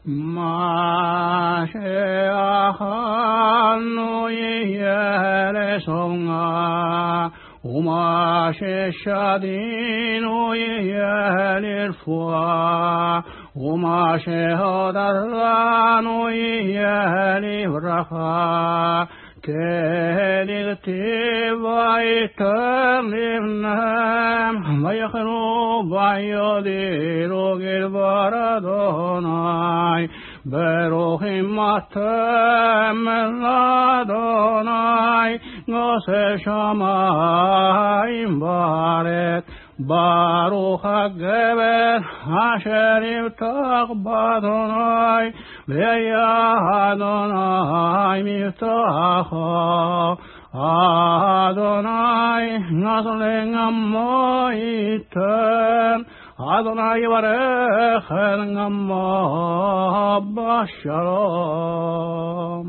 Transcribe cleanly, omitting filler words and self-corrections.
마셰아한노이 예레송아 오마셰샤디노이 예리르푸아 오마셰허달라노이 예리브라하 كَلِغْتِبَيْتَمْنِمْنَمْ وَيَخْنُوا بَيَدِيرُ الْبَرَدُونَاي بَرُوخِمْ مَتَّمْ الْأَدُونَاي غَسَ شَمَايْمْ بَارِكْ باروخ الجبل عشر تقبضناي بيا أدوناي مفتاحا أدوناي نصلين مويتم أدوناي ورخن بشرا